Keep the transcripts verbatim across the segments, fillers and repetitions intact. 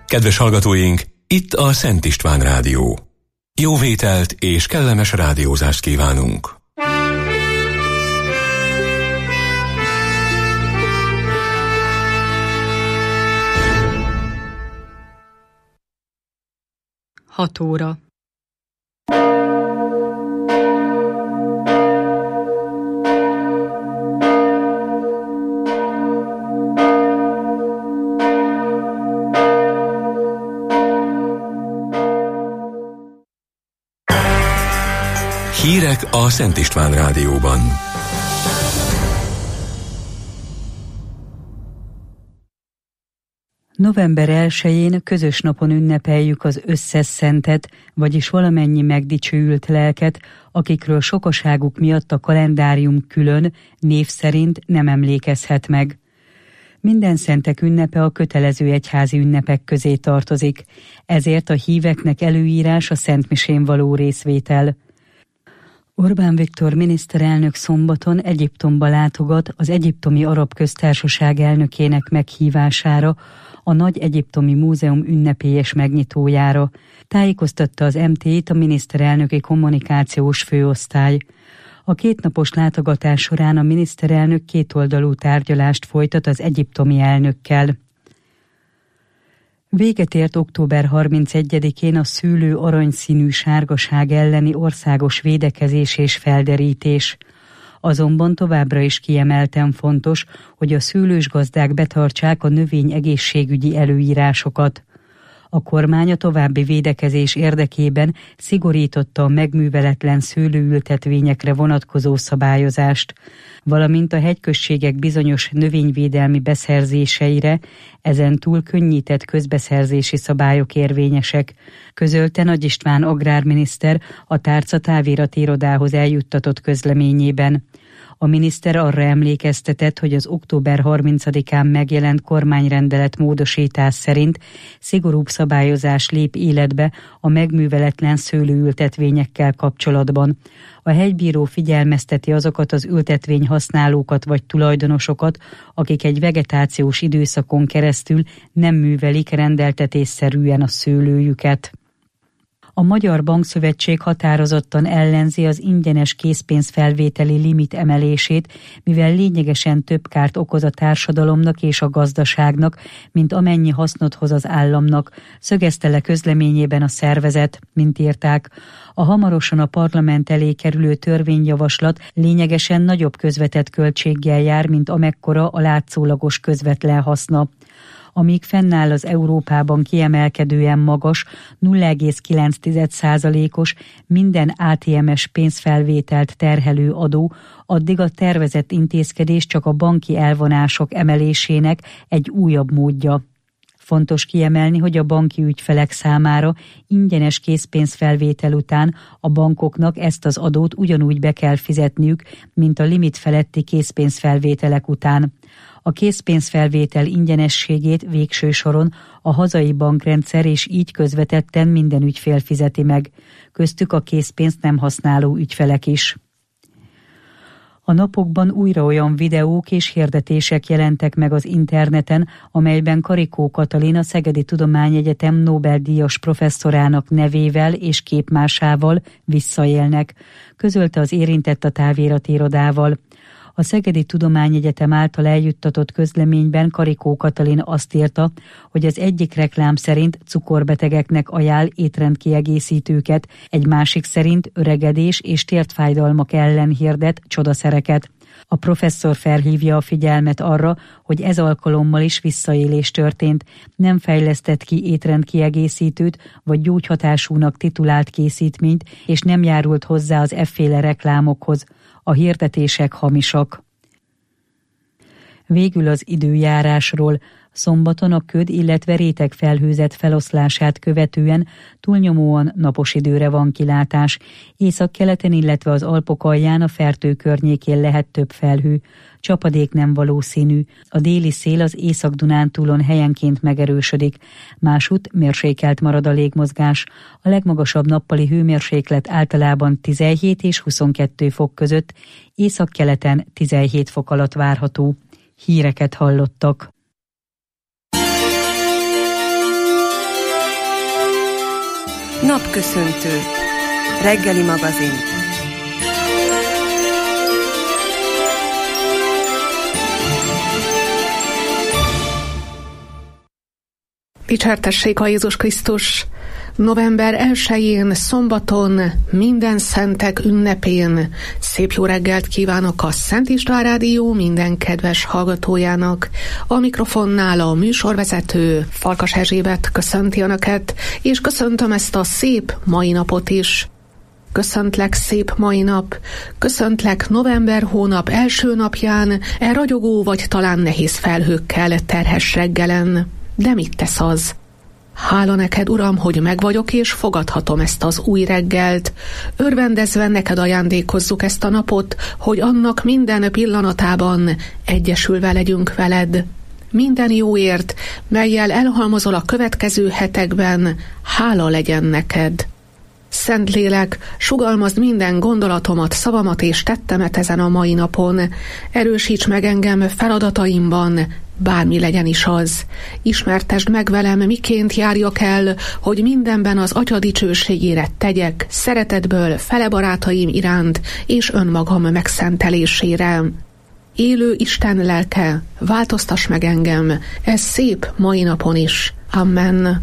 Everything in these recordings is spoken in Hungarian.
Kedves hallgatóink, itt a Szent István Rádió. Jó vételt és kellemes rádiózást kívánunk! Hat óra. Hírek a Szent István Rádióban. November elsején közös napon ünnepeljük az összes szentet, vagyis valamennyi megdicsőült lelket, akikről sokaságuk miatt a kalendárium külön, név szerint nem emlékezhet meg. Minden szentek ünnepe a kötelező egyházi ünnepek közé tartozik, ezért a híveknek előírás a szentmisén való részvétel. Orbán Viktor miniszterelnök szombaton Egyiptomba látogat az Egyiptomi Arab Köztársaság elnökének meghívására, a Nagy Egyiptomi Múzeum ünnepélyes megnyitójára, tájékoztatta az em té í-t a miniszterelnöki kommunikációs főosztály. A kétnapos látogatás során a miniszterelnök kétoldalú tárgyalást folytat az egyiptomi elnökkel. Véget ért október harmincegyedikén a szőlő aranyszínű sárgaság elleni országos védekezés és felderítés. Azonban továbbra is kiemelten fontos, hogy a szőlősgazdák betartsák a növény egészségügyi előírásokat. A kormány a további védekezés érdekében szigorította a megműveletlen szőlőültetvényekre vonatkozó szabályozást, valamint a hegyközségek bizonyos növényvédelmi beszerzéseire, ezen túl könnyített közbeszerzési szabályok érvényesek, közölte Nagy István agrárminiszter a tárca távirati irodához eljuttatott közleményében. A miniszter arra emlékeztetett, hogy az október harmincadikán megjelent kormányrendelet módosítás szerint szigorúbb szabályozás lép életbe a megműveletlen szőlőültetvényekkel kapcsolatban. A hegybíró figyelmezteti azokat az ültetvény használókat vagy tulajdonosokat, akik egy vegetációs időszakon keresztül nem művelik rendeltetésszerűen a szőlőjüket. A Magyar Bankszövetség határozottan ellenzi az ingyenes készpénzfelvételi limit emelését, mivel lényegesen több kárt okoz a társadalomnak és a gazdaságnak, mint amennyi hasznot hoz az államnak, szögezte le közleményében a szervezet, mint írták. A hamarosan a parlament elé kerülő törvényjavaslat lényegesen nagyobb közvetett költséggel jár, mint amekkora a látszólagos közvetlen haszna. Amíg fennáll az Európában kiemelkedően magas, nulla egész kilenc százalékos minden á té em-es pénzfelvételt terhelő adó, addig a tervezett intézkedés csak a banki elvonások emelésének egy újabb módja. Fontos kiemelni, hogy a banki ügyfelek számára ingyenes készpénzfelvétel után a bankoknak ezt az adót ugyanúgy be kell fizetniük, mint a limit feletti készpénzfelvételek után. A készpénzfelvétel ingyenességét végső soron a hazai bankrendszer és így közvetetten minden ügyfél fizeti meg, köztük a készpénzt nem használó ügyfelek is. A napokban újra olyan videók és hirdetések jelentek meg az interneten, amelyben Karikó Katalin, a Szegedi Tudományegyetem Nobel-díjas professzorának nevével és képmásával visszaélnek, közölte az érintett a távirati irodával. A Szegedi Tudományegyetem által eljuttatott közleményben Karikó Katalin azt írta, hogy az egyik reklám szerint cukorbetegeknek ajánl étrendkiegészítőket, egy másik szerint öregedés és tértfájdalmak ellen hirdet csodaszereket. A professzor felhívja a figyelmet arra, hogy ez alkalommal is visszaélés történt, nem fejlesztett ki étrendkiegészítőt vagy gyógyhatásúnak titulált készítményt, és nem járult hozzá az efféle reklámokhoz. A hirdetések hamisak. Végül az időjárásról. Szombaton a köd, illetve rétegfelhőzet feloszlását követően túlnyomóan napos időre van kilátás. Északkeleten, illetve az Alpok alján a Fertő környékén lehet több felhő. Csapadék nem valószínű. A déli szél az Észak-Dunántúlon helyenként megerősödik. Másút mérsékelt marad a légmozgás. A legmagasabb nappali hőmérséklet általában tizenhét és huszonkettő fok között, északkeleten tizenhét fok alatt várható. Híreket hallottak. Napköszöntő. Reggeli magazin. Dicsértessék a Jézus Krisztus! november elsején, szombaton, minden szentek ünnepén szép jó reggelt kívánok a Szent István Rádió minden kedves hallgatójának. A mikrofonnál a műsorvezető Farkas Erzsébet köszönti Önöket, és köszöntöm ezt a szép mai napot is. Köszöntlek szép mai nap, köszöntlek november hónap első napján, e ragyogó vagy talán nehéz felhőkkel terhes reggelen. De mit tesz az? Hála neked, Uram, hogy megvagyok és fogadhatom ezt az új reggelt. Örvendezve neked ajándékozzuk ezt a napot, hogy annak minden pillanatában egyesülve legyünk veled. Minden jóért, mellyel elhalmozol a következő hetekben, hála legyen neked. Szentlélek, sugalmazd minden gondolatomat, szavamat és tettemet ezen a mai napon. Erősíts meg engem feladataimban, bármi legyen is az. Ismertesd meg velem, miként járjak el, hogy mindenben az Atya dicsőségére tegyek, szeretetből fele barátaim iránt és önmagam megszentelésére. Élő Isten lelke, változtass meg engem, ez szép mai napon is. Amen.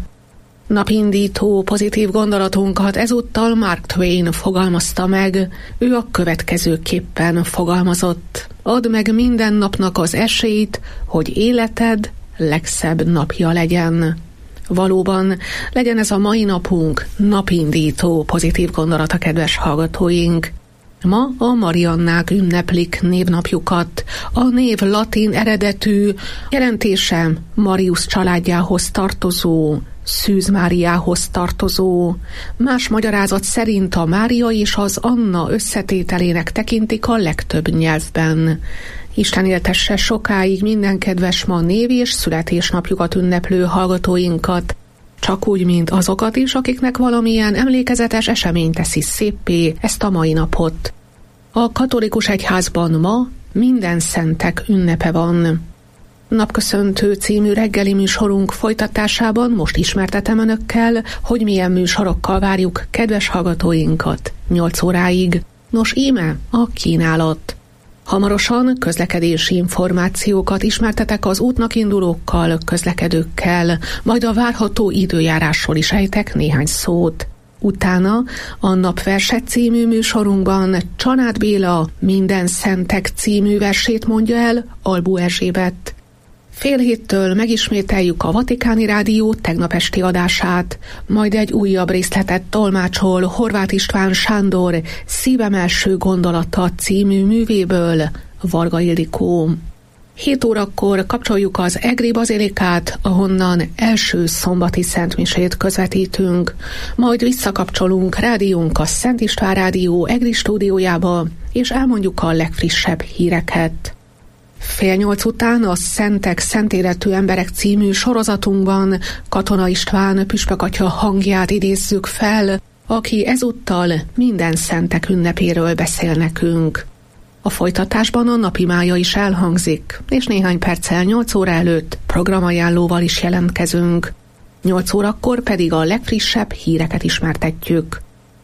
Napindító pozitív gondolatunkat ezúttal Mark Twain fogalmazta meg. Ő a következőképpen fogalmazott: add meg minden napnak az esélyt, hogy életed legszebb napja legyen. Valóban legyen ez a mai napunk napindító pozitív gondolata, kedves hallgatóink. Ma a Mariannák ünneplik névnapjukat. A név latin eredetű, jelentése Marius családjához tartozó, Szűz Máriához tartozó. Más magyarázat szerint a Mária és az Anna összetételének tekintik a legtöbb nyelvben. Isten éltesse sokáig minden kedves ma név- és születésnapjukat ünneplő hallgatóinkat, csak úgy, mint azokat is, akiknek valamilyen emlékezetes esemény teszi széppé ezt a mai napot. A katolikus egyházban ma minden szentek ünnepe van. Napköszöntő című reggeli műsorunk folytatásában most ismertetem Önökkel, hogy milyen műsorokkal várjuk kedves hallgatóinkat nyolc óráig. Nos, íme a kínálat. Hamarosan közlekedési információkat ismertetek az útnak indulókkal, közlekedőkkel, majd a várható időjárásról is ejtek néhány szót. Utána a Napverset című műsorunkban Csanád Béla Minden szentek című versét mondja el Albó Erzsébet. Fél héttől megismételjük a Vatikáni Rádió tegnap esti adását, majd egy újabb részletet tolmácsol Horváth István Sándor Szívem első gondolata című művéből Varga Ildikó. Hét órakor kapcsoljuk az Egri Bazilikát, ahonnan első szombati szentmisét közvetítünk, majd visszakapcsolunk rádiónk a Szent István Rádió Egri stúdiójába, és elmondjuk a legfrissebb híreket. Fél nyolc után a Szentek, Szentéletű emberek című sorozatunkban Katona István püspökatya hangját idézzük fel, aki ezúttal minden szentek ünnepéről beszél nekünk. A folytatásban a napimája is elhangzik, és néhány perccel nyolc óra előtt programajánlóval is jelentkezünk. nyolc órakor pedig a legfrissebb híreket ismertetjük.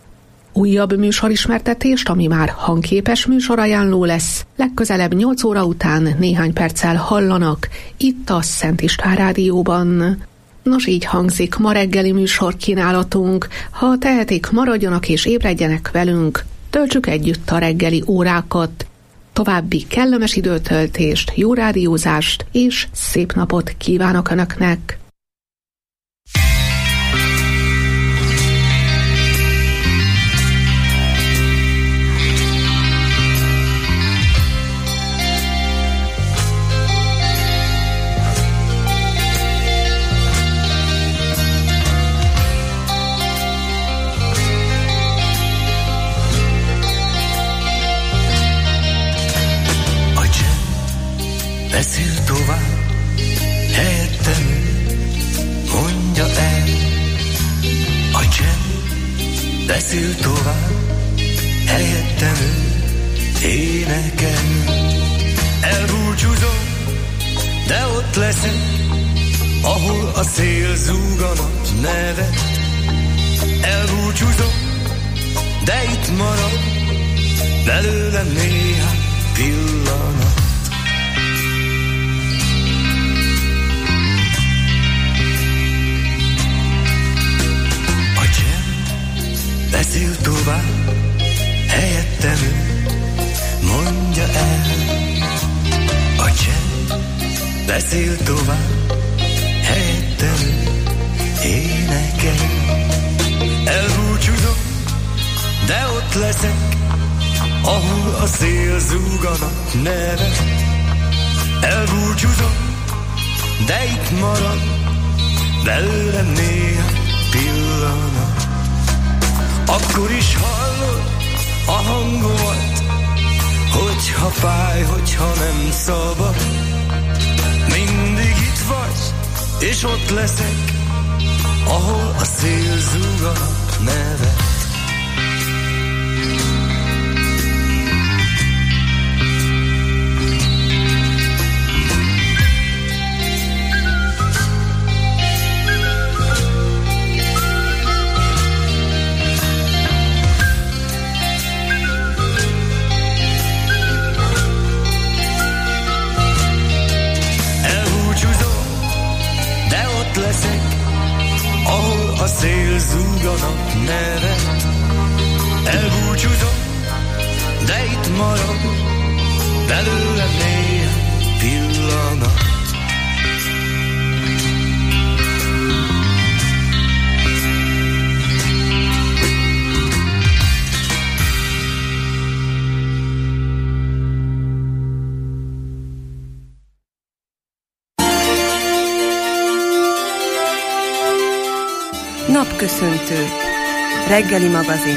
Újabb műsorismertetést, ami már hangképes műsorajánló lesz, legközelebb nyolc óra után néhány perccel hallanak itt a Szent István Rádióban. Nos, így hangzik ma reggeli műsor kínálatunk. Ha tehetik, maradjanak és ébredjenek velünk, töltsük együtt a reggeli órákat. További kellemes időtöltést, jó rádiózást és szép napot kívánok Önöknek! Beszél tovább, helyettem mondja el. A csend beszél tovább, helyettem énekel. Elbúcsúzom, de ott leszek, ahol a szél zúg a nap nevet. elbúcsúzom, de itt marad belőlem néhány pillanat. A csend beszél tovább, helyettem ő mondja el. A csend beszél tovább, helyettem ő énekel. Elbúcsúzom, de ott leszek, ahol a szél zúganak nevet. Elbúcsúzom, de itt marad belőlem néhány pillanat. Akkor is hallod a hangomat, hogyha fáj, hogyha nem szabad. Mindig itt vagy, és ott leszek, ahol a szél zúganak nevet. Leszek, ahol a szél zúganak nevet. Elbúcsúzom, de itt marad belőlem néhány pillanat. Napköszöntő. Reggeli magazin.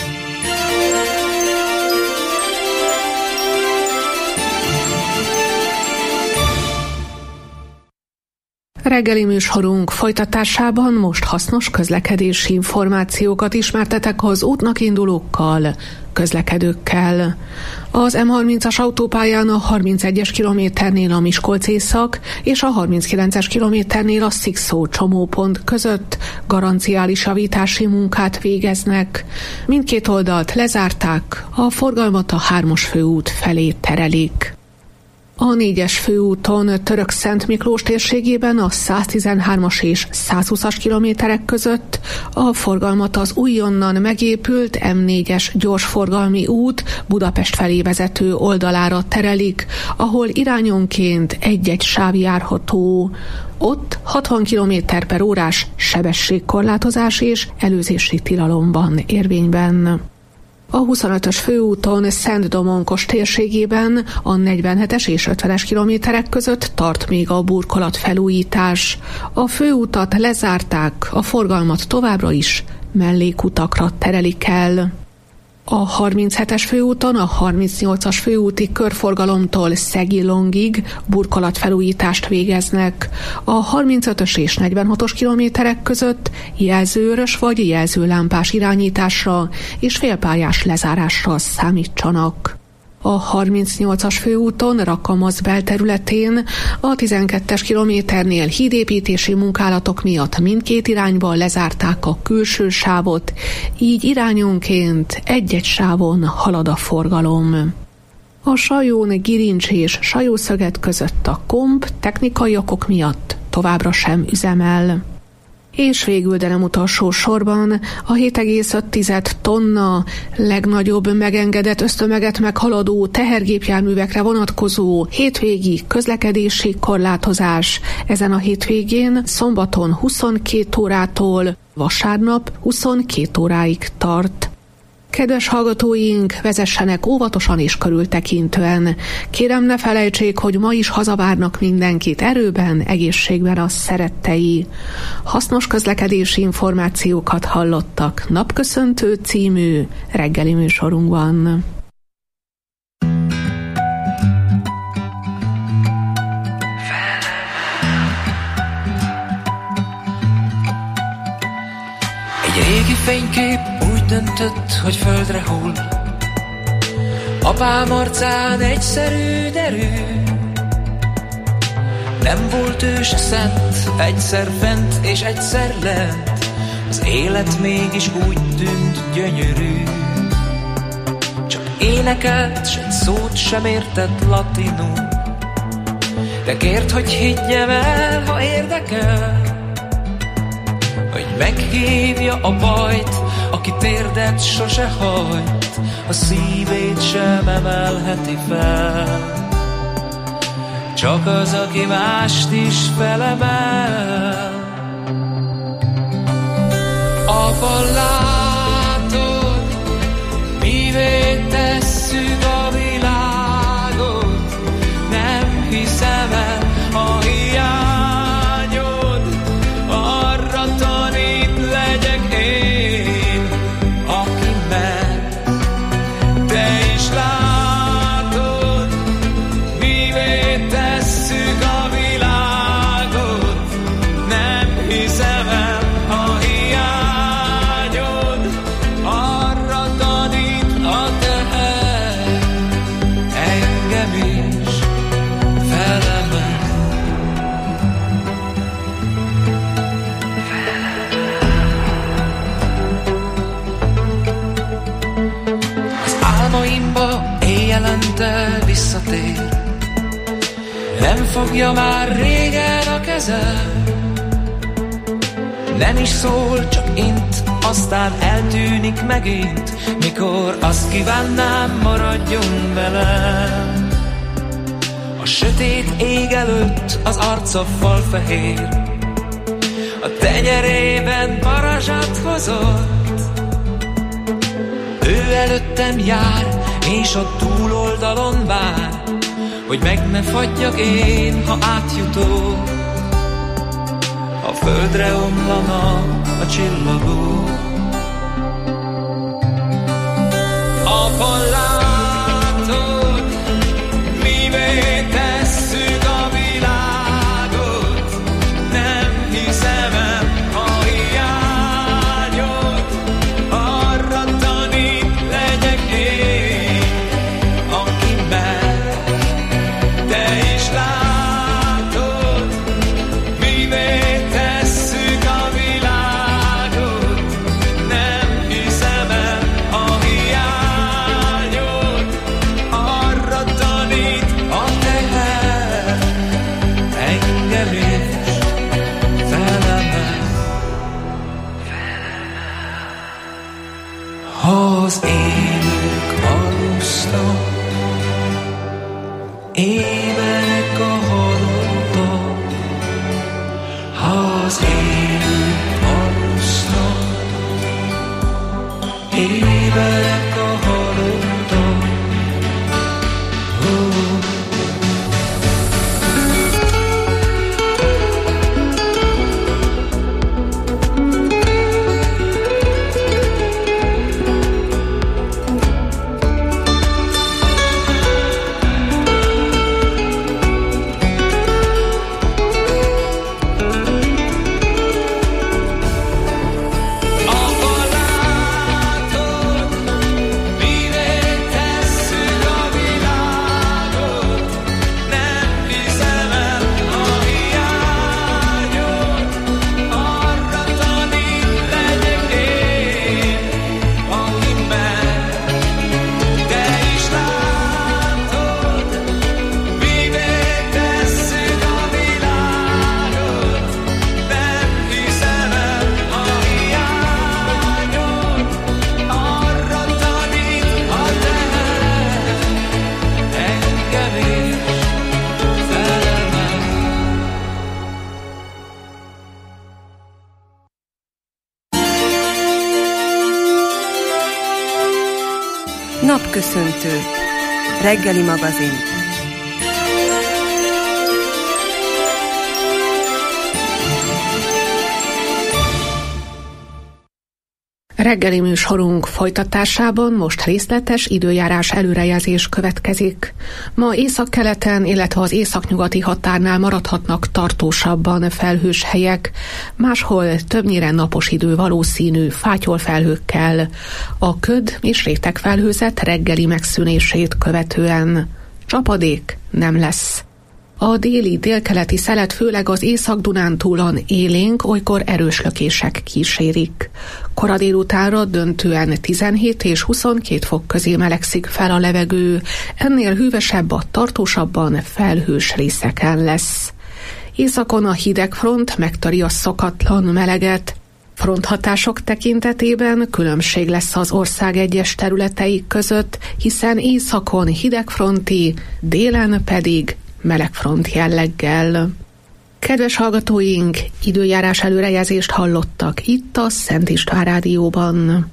Reggeli műsorunk folytatásában most hasznos közlekedési információkat ismertetek az útnak indulókkal, közlekedőkkel. Az M harmincas autópályán a harmincegyes kilométernél a Miskolc-Észak és a harminckilences kilométernél a Szikszó csomópont között garanciális javítási munkát végeznek. Mindkét oldalt lezárták, a forgalmat a hármas főút felé terelik. A négyes főúton Török-Szent Miklós térségében a száztizenhármas és százhúszas kilométerek között a forgalmat az újonnan megépült M négyes gyorsforgalmi út Budapest felé vezető oldalára terelik, ahol irányonként egy-egy sáv járható. Ott hatvan kilométer per órás sebességkorlátozás és előzési tilalom van érvényben. A huszonötös főúton Szent-Domonkos térségében a negyvenhetes és ötvenes kilométerek között tart még a burkolat felújítás. A főutat lezárták, a forgalmat továbbra is mellékutakra terelik el. A harminchetes főúton a harmincnyolcas főúti körforgalomtól Szegi-Longig burkolatfelújítást végeznek. A harmincötös és negyvenhatos kilométerek között jelzőörös vagy jelzőlámpás irányításra és félpályás lezárásra számítsanak. A harmincnyolcas főúton Rakamaz belterületén a tizenkettes kilométernél hídépítési munkálatok miatt mindkét irányba lezárták a külső sávot, így irányonként egy-egy sávon halad a forgalom. A Sajón, Girincs és Sajószöget között a komp technikai okok miatt továbbra sem üzemel. És végül, de nem utolsó sorban, a hét egész öt tonna legnagyobb megengedett ösztömeget meghaladó tehergépjárművekre vonatkozó hétvégi közlekedési korlátozás ezen a hétvégén szombaton huszonkét órától, vasárnap huszonkét óráig tart. Kedves hallgatóink, vezessenek óvatosan és körültekintően. Kérem, ne felejtsék, hogy ma is hazavárnak mindenkit erőben, egészségben a szerettei. Hasznos közlekedési információkat hallottak Napköszöntő című reggeli műsorunkban. Egy régi fénykép úgy döntött, hogy földre hull. Apám arcán egyszerű derű. Nem volt ő se szent, egyszer fent és egyszer lent. az élet mégis úgy tűnt gyönyörű. Csak énekelt, s egy szót sem értett latinul, de kért, hogy higgyem el, ha érdekel, hogy meghívja a bajt, aki térdet sose hajt, a szívét sem emelheti fel. Csak az, aki mást is felemel. Apa, látod, mivé tesszük a világot, nem hiszem el a hiányod, arra tanít legyek én, aki ment. Te is látod, mivé tesszük a világot, nem hiszem el a hiányod, arra tanít a teher, engem is felemel. Az álmaimba éjjelente visszatér, nem fogja már régen a kezem, nem is szól, csak int, aztán eltűnik megint, mikor azt kívánnám, maradjon velem. A sötét ég előtt az arca falfehér, a tenyerében parazsat hozott. Ő előttem jár, és a túloldalon vár, hogy meg ne fagyjak én, ha átjutok. A földre omlanak a csillagok. Apa, látod, mivé tesszük a világot, nem hiszem el a hiányod, arra tanít legyek én, aki mer. Te is látod, mivé tesszük a világot, nem hiszem el a hiányod, arra tanít a teher, engem is felemel. Ha az élők alusznak, éberek a halottak, ha az élők alusznak, éberek a halottak. Oh. Napköszöntő. Reggeli magazin. Reggeli műsorunk folytatásában most részletes időjárás előrejelzés következik. Ma északkeleten, illetve az északnyugati határnál maradhatnak tartósabban felhős helyek, máshol többnyire napos idő valószínű fátyolfelhőkkel, a köd és rétegfelhőzet reggeli megszűnését követően. Csapadék nem lesz. A déli, délkeleti szelet főleg az Észak-Dunántúlon élénk, olykor erős lökések kísérik. Kora délutánra döntően tizenhét és huszonkét fok közé melegszik fel a levegő, ennél hűvösebb a tartósabban felhős részeken lesz. Északon a hideg front megtöri a szokatlan meleget. Fronthatások tekintetében különbség lesz az ország egyes területei között, hiszen északon hidegfronti, délen pedig melegfront jelleggel. Kedves hallgatóink, időjárás előrejelzést hallottak itt a Szent István Rádióban.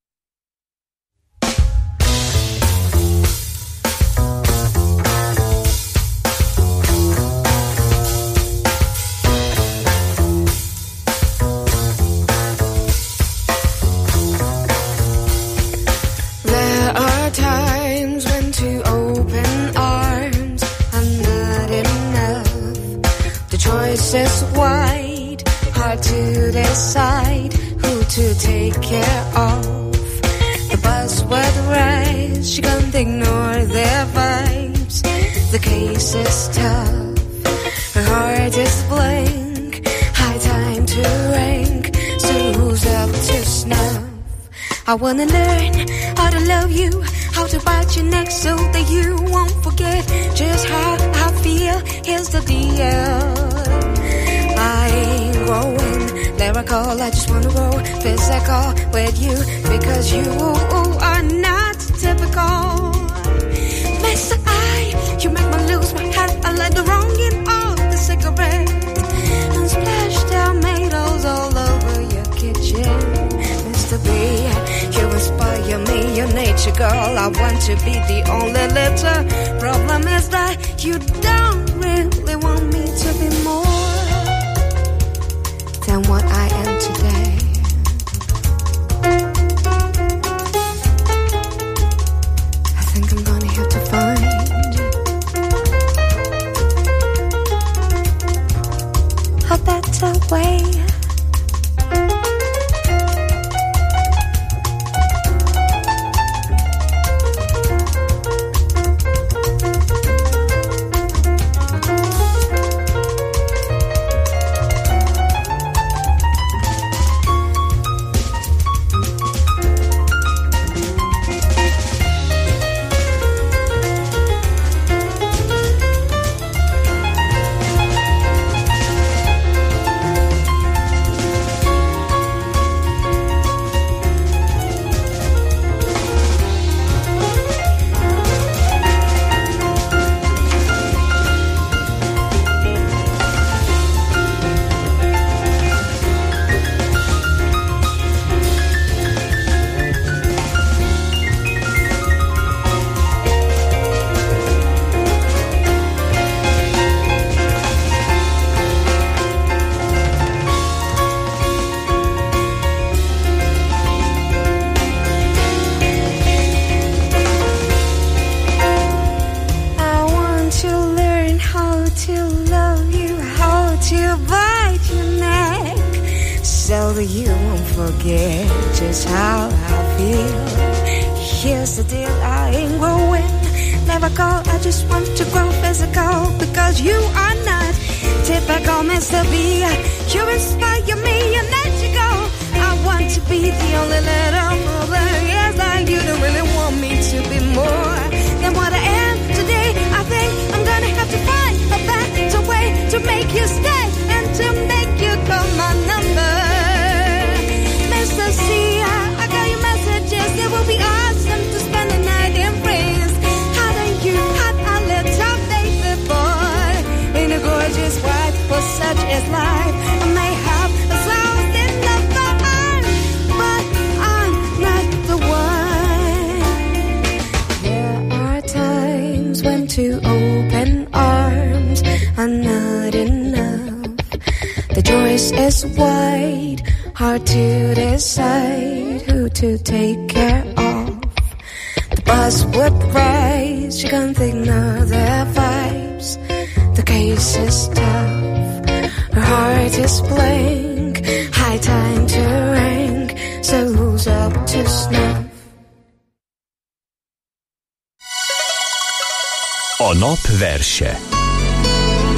Is wide, hard to decide who to take care of. The buzzword rise, you can't ignore their vibes. The case is tough, her heart is blank. High time to rank, so who's up to snuff? I wanna learn how to love you, how to bite your neck so that you won't forget just how I feel. Here's the deal, I ain't growing lyrical, I just wanna grow physical with you, because you are not typical. Mister I, you make me lose my head, I let the wrong in of the cigarette and splash tomatoes all over your kitchen. Mister B, you inspire me, your nature girl, I want to be the only little. Problem is that you don't really want me to be more than what I am today. I think I'm gonna have to find a better way. A nap verse.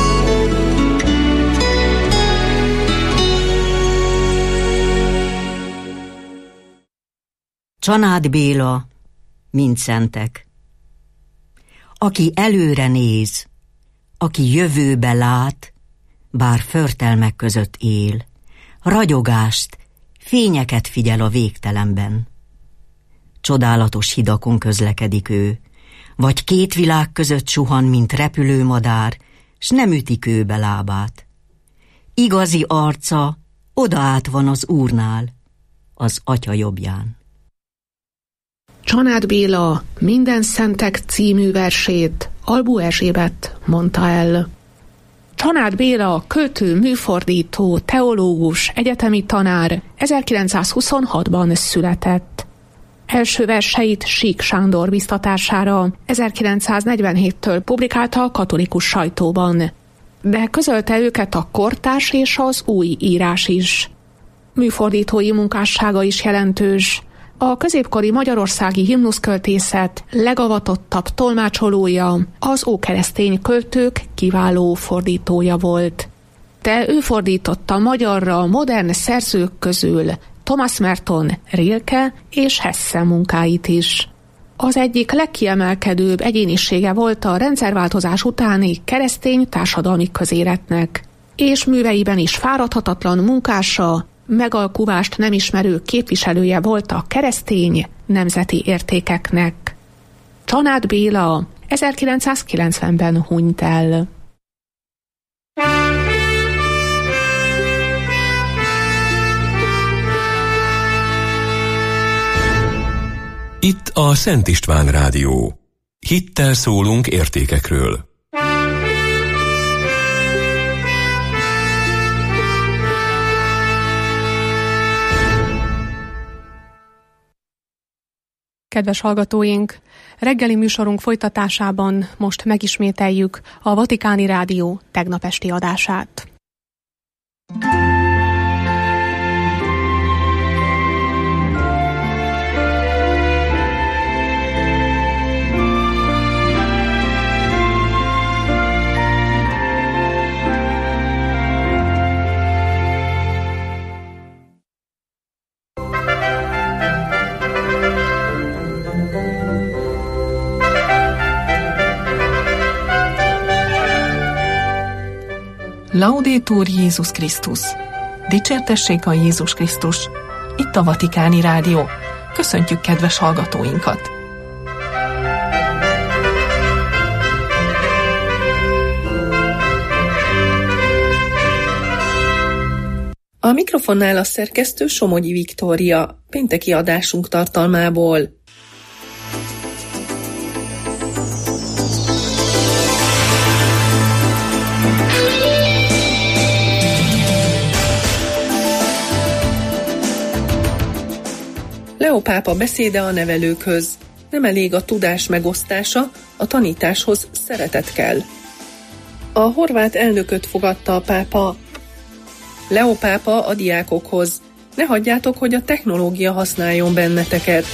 Csanád Béla, mind szentek. Aki előre néz, aki jövőbe lát, bár förtelmek között él, ragyogást, fényeket figyel a végtelenben. Csodálatos hidakon közlekedik ő, vagy két világ között suhan, mint repülő madár, s nem üti kőbe lábát. Igazi arca odaát van az Úrnál, az Atya jobbján. Csanád Béla Minden szentek című versét Albú Erzsébet mondta el. Csanád Béla költő, műfordító, teológus, egyetemi tanár ezerkilencszázhuszonhatban született. Első verseit Sík Sándor biztatására ezerkilencszáznegyvenhéttől publikálta a katolikus sajtóban, de közölte őket a kortárs és az új írás is. Műfordítói munkássága is jelentős. A középkori magyarországi himnuszköltészet legavatottabb tolmácsolója, az ókeresztény költők kiváló fordítója volt. De ő fordította magyarra modern szerzők közül Thomas Merton, Rilke és Hesse munkáit is. Az egyik legkiemelkedőbb egyénisége volt a rendszerváltozás utáni keresztény társadalmi közéletnek, és műveiben is fáradhatatlan munkása, megalkuvást nem ismerő képviselője volt a keresztény nemzeti értékeknek. Csanád Béla ezerkilencszázkilencvenben hunyt el. Itt a Szent István Rádió. Hittel szólunk értékekről. Kedves hallgatóink, reggeli műsorunk folytatásában most megismételjük a Vatikáni Rádió tegnap esti adását. Laudetur Jézus Krisztus! Dicsértessék a Jézus Krisztus! Itt a Vatikáni Rádió. Köszöntjük kedves hallgatóinkat! A mikrofonnál a szerkesztő Somogyi Viktória, pénteki adásunk tartalmából. Leó pápa beszéde a nevelőkhöz. Nem elég a tudás megosztása, a tanításhoz szeretet kell. A horvát elnököt fogadta a pápa. Leó pápa a diákokhoz. Ne hagyjátok, hogy a technológia használjon benneteket.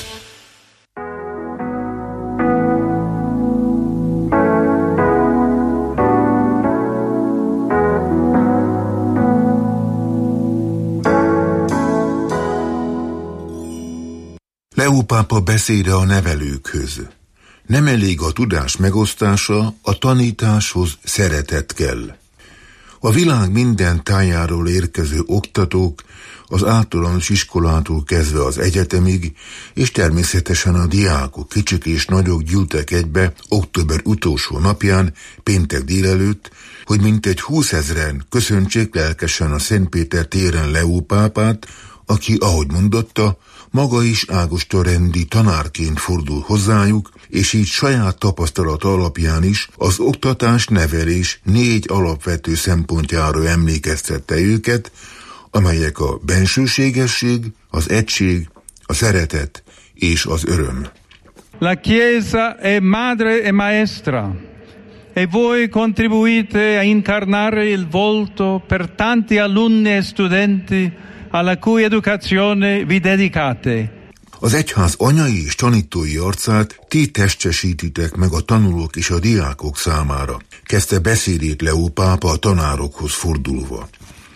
Leó pápa beszéde a nevelőkhöz. Nem elég a tudás megosztása, a tanításhoz szeretet kell. A világ minden tájáról érkező oktatók, az általános iskolától kezdve az egyetemig, és természetesen a diákok, kicsik és nagyok gyűltek egybe október utolsó napján, péntek délelőtt, hogy mintegy húszezren köszöntsék lelkesen a Szentpéter téren Leó pápát, aki, ahogy mondotta, maga is ágostarendi tanárként fordul hozzájuk, és így saját tapasztalat alapján is az oktatás nevelés négy alapvető szempontjára emlékeztette őket, amelyek a bensőségesség, az egység, a szeretet és az öröm. La Chiesa è madre e maestra, e voi contribuite a incarnare il volto per tanti alunni e studenti alla cui educazione vi dedicate. Az egyház anyai és tanítói arcát ti testesítitek meg a tanulók és a diákok számára, kezdte beszédét Leó pápa a tanárokhoz fordulva.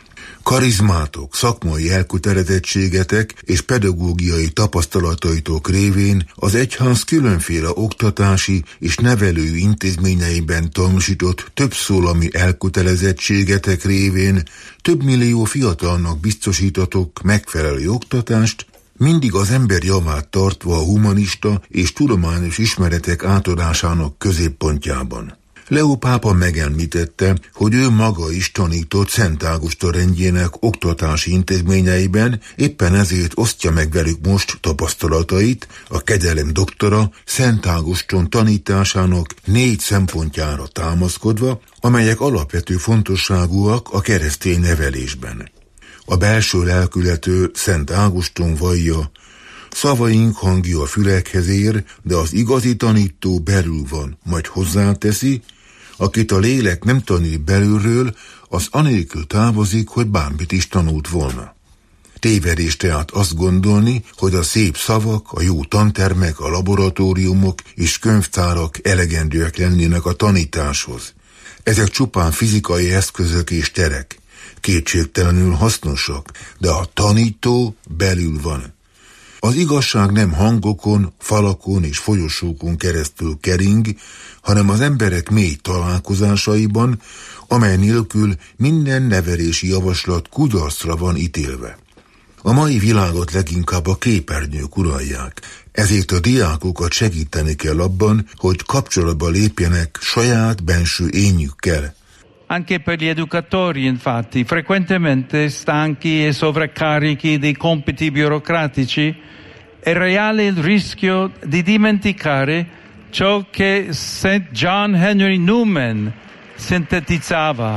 Karizmátok, szakmai elkötelezettségetek és pedagógiai tapasztalataitok révén az egyház különféle oktatási és nevelő intézményeiben tanúsított többszólami elkötelezettségetek révén több millió fiatalnak biztosítatok megfelelő oktatást, mindig az ember javát tartva a humanista és tudományos ismeretek átadásának középpontjában. Leó pápa megemlítette, hogy ő maga is tanított Szent Ágoston rendjének oktatási intézményeiben, éppen ezért osztja meg velük most tapasztalatait, a kegyelem doktora Szent Ágoston tanításának négy szempontjára támaszkodva, amelyek alapvető fontosságúak a keresztény nevelésben. A belső lelkülető Szent Ágoston vallja: szavaink hangja a fülekhez ér, de az igazi tanító belül van, majd hozzáteszi: akit a lélek nem tanít belülről, az anélkül távozik, hogy bármit is tanult volna. Tévedés tehát azt gondolni, hogy a szép szavak, a jó tantermek, a laboratóriumok és könyvtárak elegendőek lennének a tanításhoz. Ezek csupán fizikai eszközök és terek. Kétségtelenül hasznosak, de a tanító belül van. Az igazság nem hangokon, falakon és folyosókon keresztül kering, hanem az emberek mély találkozásaiban, amely nélkül minden nevelési javaslat kudarcra van ítélve. A mai világot leginkább a képernyők uralják, ezért a diákokat segíteni kell abban, hogy kapcsolatba lépjenek saját benső énjükkel. Anche per gli educatori, infatti, frequentemente stanchi e sovraccarichi dei compiti burocratici, è reale il rischio di dimenticare ciò che Saint John Henry Newman sintetizzava.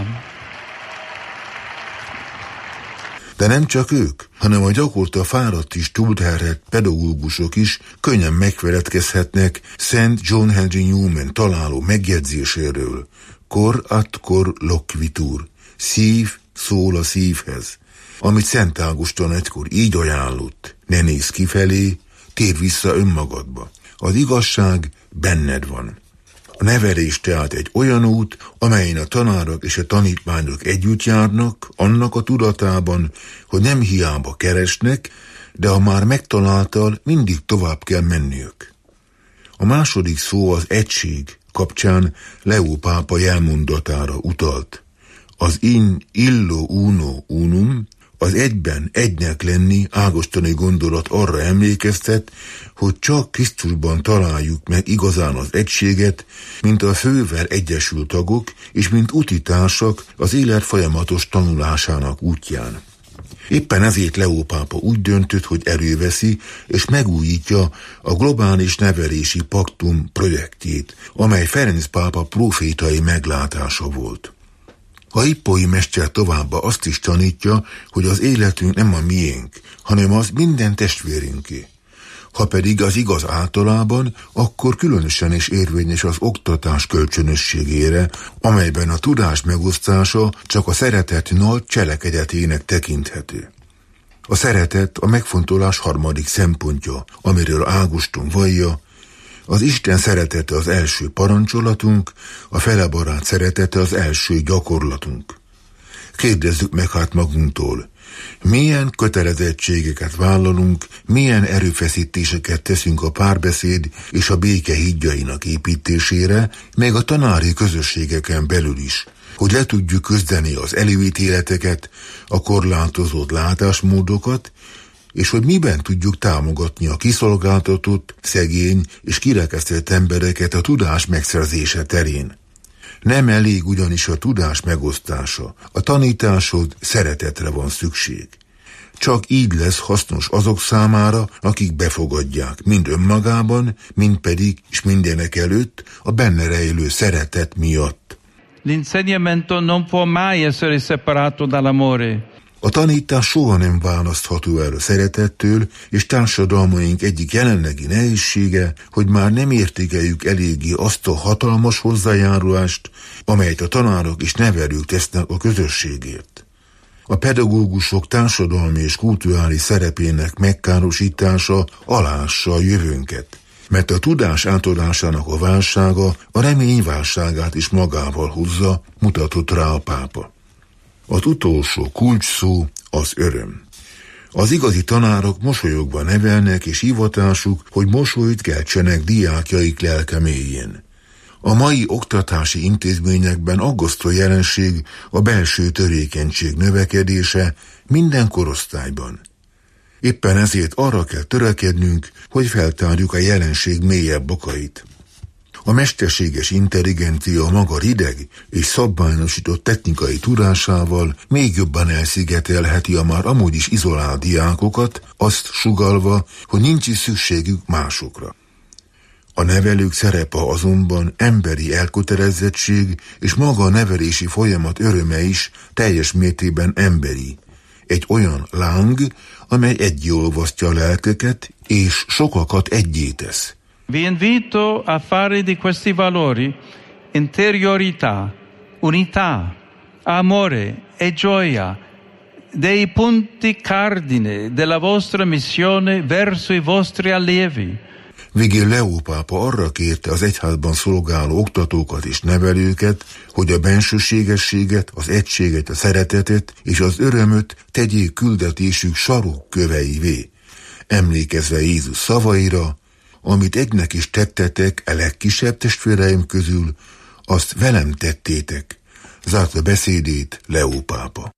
De nem csak ők, hanem a gyakorta fáradt és túlterhelt pedagógusok is könnyen megfeledkezhetnek Saint John Henry Newman találó megjegyzéséről. Cor ad cor loquitur, szív szól a szívhez, amit Szent Ágoston egykor így ajánlott: ne nézz kifelé, térj vissza önmagadba. Az igazság benned van. A nevelés tehát egy olyan út, amelyen a tanárok és a tanítványok együtt járnak, annak a tudatában, hogy nem hiába keresnek, de ha már megtaláltal, mindig tovább kell menniük. A második szó, az egység kapcsán Leó pápa jelmondatára utalt. Az in illo uno unum, az egyben egynek lenni ágostoni gondolat arra emlékeztet, hogy csak Krisztusban találjuk meg igazán az egységet, mint a fővel egyesült tagok, és mint utitársak az élet folyamatos tanulásának útján. Éppen ezért Leó pápa úgy döntött, hogy előveszi és megújítja a globális nevelési paktum projektjét, amely Ferenc pápa profétai meglátása volt. A hippói mester továbbá azt is tanítja, hogy az életünk nem a miénk, hanem az minden testvérünké. Ha pedig az igaz általában, akkor különösen is érvényes az oktatás kölcsönösségére, amelyben a tudás megosztása csak a szeretet nagy cselekedetének tekinthető. A szeretet a megfontolás harmadik szempontja, amiről Ágoston vallja: az Isten szeretete az első parancsolatunk, a felebarát szeretete az első gyakorlatunk. Kérdezzük meg hát magunktól, milyen kötelezettségeket vállalunk, milyen erőfeszítéseket teszünk a párbeszéd és a béke hídjainak építésére, meg a tanári közösségeken belül is, hogy le tudjuk küzdeni az előítéleteket, a korlátozott látásmódokat, és hogy miben tudjuk támogatni a kiszolgáltatott, szegény és kirekesztett embereket a tudás megszerzése terén. Nem elég ugyanis a tudás megosztása, a tanításhoz szeretetre van szükség. Csak így lesz hasznos azok számára, akik befogadják, mind önmagában, mind pedig, és mindenek előtt a benne rejlő szeretet miatt. L'insegnamento non può mai essere separato dall'amore. A tanítás soha nem választható el a szeretettől, és társadalmaink egyik jelenlegi nehézsége, hogy már nem értékeljük eléggé azt a hatalmas hozzájárulást, amelyet a tanárok és nevelők tesznek a közösségért. A pedagógusok társadalmi és kulturális szerepének megkárosítása alássa a jövőnket, mert a tudás átadásának a válsága a remény válságát is magával hozza, mutatott rá a pápa. Az utolsó kulcsszó az öröm. Az igazi tanárok mosolyogva nevelnek, és hivatásuk, hogy mosolyt keltsenek diákjaik lelke mélyén. A mai oktatási intézményekben aggasztó jelenség a belső törékenység növekedése minden korosztályban. Éppen ezért arra kell törekednünk, hogy feltárjuk a jelenség mélyebb okait. A mesterséges intelligencia maga rideg és szabványosított technikai tudásával még jobban elszigetelheti a már amúgy is izolált diákokat, azt sugallva, hogy nincs is szükségük másokra. A nevelők szerepe azonban emberi elkötelezettség, és maga a nevelési folyamat öröme is teljes mértékben emberi. Egy olyan láng, amely egybeolvasztja a lelkeket, és sokakat egyé tesz. Vi invito a fare di questi valori interiorità, unità, amore e gioia dei punti cardine della vostra missione verso i vostri allievi. Végül Leó pápa arra kérte az egyházban szolgáló oktatókat és nevelőket, hogy a bensőségességet, az egységet, a szeretetet és az örömöt tegyék küldetésük sarokköveivé, emlékezve Jézus szavaira: amit egynek is tettetek a legkisebb testvéreim közül, azt velem tettétek. Zárta beszédét Leó pápa.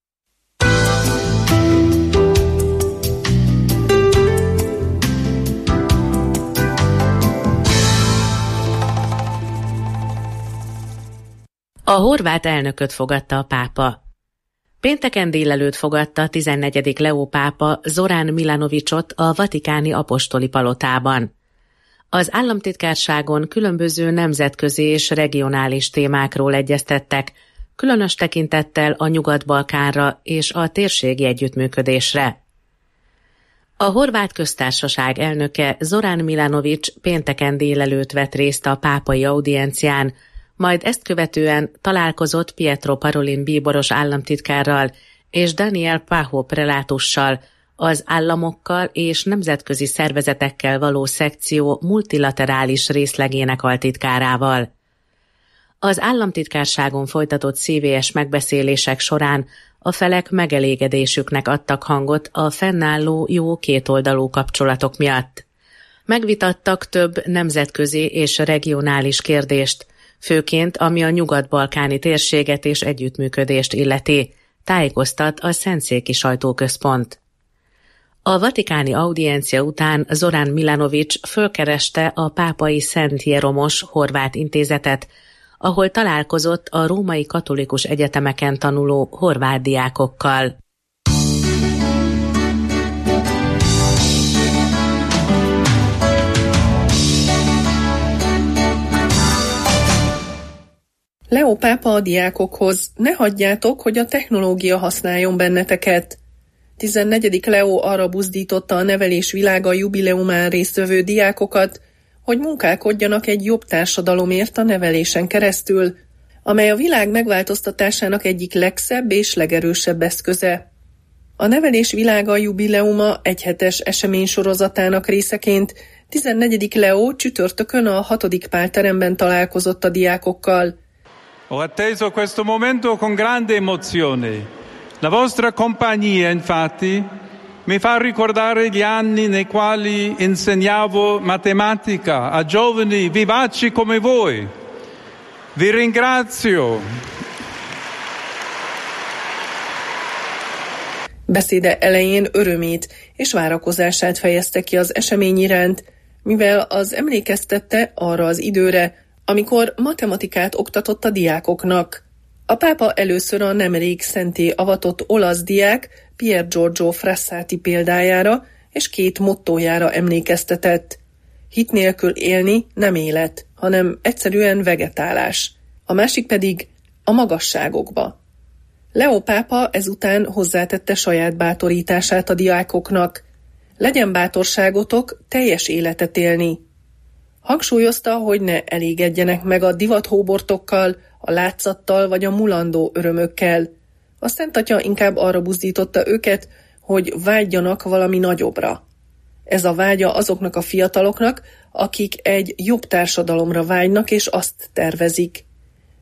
A horvát elnököt fogadta a pápa. Pénteken délelőtt fogadta tizennegyedik Leó pápa Zoran Milanovićot a vatikáni apostoli palotában. Az államtitkárságon különböző nemzetközi és regionális témákról egyeztettek, különös tekintettel a Nyugat-Balkánra és a térségi együttműködésre. A horvát köztársaság elnöke Zoran Milanović pénteken délelőtt vett részt a pápai audiencián, majd ezt követően találkozott Pietro Parolin bíboros államtitkárral és Daniel Pajo prelátussal, az államokkal és nemzetközi szervezetekkel való szekció multilaterális részlegének altitkárával. Az államtitkárságon folytatott szívélyes megbeszélések során a felek megelégedésüknek adtak hangot a fennálló jó kétoldalú kapcsolatok miatt. Megvitattak több nemzetközi és regionális kérdést, főként ami a nyugat-balkáni térséget és együttműködést illeti, tájékoztat a Szentszéki Sajtóközpont. A vatikáni audiencia után Zoran Milanović fölkereste a pápai Szent Jeromos horvát intézetet, ahol találkozott a római katolikus egyetemeken tanuló horvát diákokkal. Leó pápa a diákokhoz: ne hagyjátok, hogy a technológia használjon benneteket. tizennegyedik Leó arra buzdította a nevelés világa jubileumán résztvevő diákokat, hogy munkálkodjanak egy jobb társadalomért a nevelésen keresztül, amely a világ megváltoztatásának egyik legszebb és legerősebb eszköze. A nevelés világa jubileuma egyhetes eseménysorozatának részeként tizennegyedik Leó csütörtökön a hatodik Pál teremben találkozott a diákokkal. Ho atteso questo momento con grande emozione. La vostra compagnia, infatti, mi fa ricordare gli anni nei quali insegnavo matematica a giovani vivaci come voi. Vi ringrazio. Beszéde elején örömét és várakozását fejezte ki az esemény iránt, mivel az emlékeztette arra az időre, amikor matematikát oktatott a diákoknak. A pápa először a nemrég szentté avatott olasz diák Pier Giorgio Frassati példájára és két mottójára emlékeztetett. Hit nélkül élni nem élet, hanem egyszerűen vegetálás. A másik pedig a magasságokba. Leó pápa ezután hozzátette saját bátorítását a diákoknak. Legyen bátorságotok teljes életet élni. Hangsúlyozta, hogy ne elégedjenek meg a divathóbortokkal, a látszattal vagy a mulandó örömökkel. A Szent Atya inkább arra buzdította őket, hogy vágyjanak valami nagyobbra. Ez a vágya azoknak a fiataloknak, akik egy jobb társadalomra vágynak és azt tervezik.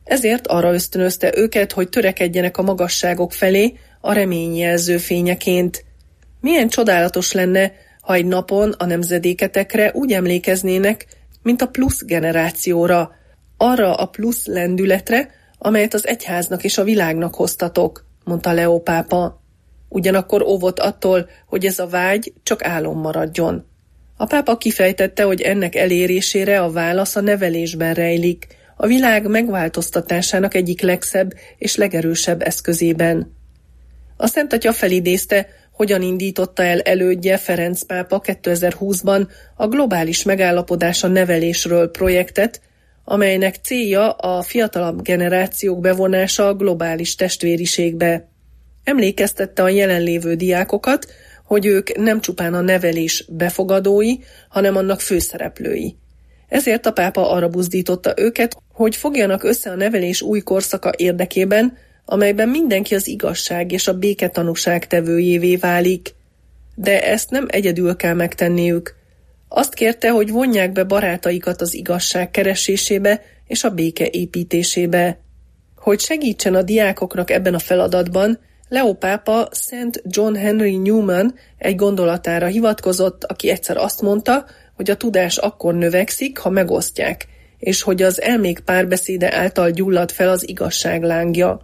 Ezért arra ösztönözte őket, hogy törekedjenek a magasságok felé a reményjelző fényeként. Milyen csodálatos lenne, ha egy napon a nemzedéketekre úgy emlékeznének, mint a plusz generációra, arra a plusz lendületre, amelyet az egyháznak és a világnak hoztatok, mondta Leó pápa. Ugyanakkor óvott attól, hogy ez a vágy csak álom maradjon. A pápa kifejtette, hogy ennek elérésére a válasz a nevelésben rejlik, a világ megváltoztatásának egyik legszebb és legerősebb eszközében. A Szent Atya felidézte, hogyan indította el elődje Ferenc pápa kétezer-húszban a globális megállapodás a nevelésről projektet, amelynek célja a fiatalabb generációk bevonása a globális testvériségbe. Emlékeztette a jelenlévő diákokat, hogy ők nem csupán a nevelés befogadói, hanem annak főszereplői. Ezért a pápa arra buzdította őket, hogy fogjanak össze a nevelés új korszaka érdekében, amelyben mindenki az igazság és a béke tanúság tevőjévé válik. De ezt nem egyedül kell megtenniük. Azt kérte, hogy vonják be barátaikat az igazság keresésébe és a béke építésébe. Hogy segítsen a diákoknak ebben a feladatban, Leó pápa Szent John Henry Newman egy gondolatára hivatkozott, aki egyszer azt mondta, hogy a tudás akkor növekszik, ha megosztják, és hogy az elmék párbeszéde által gyullad fel az igazság lángja.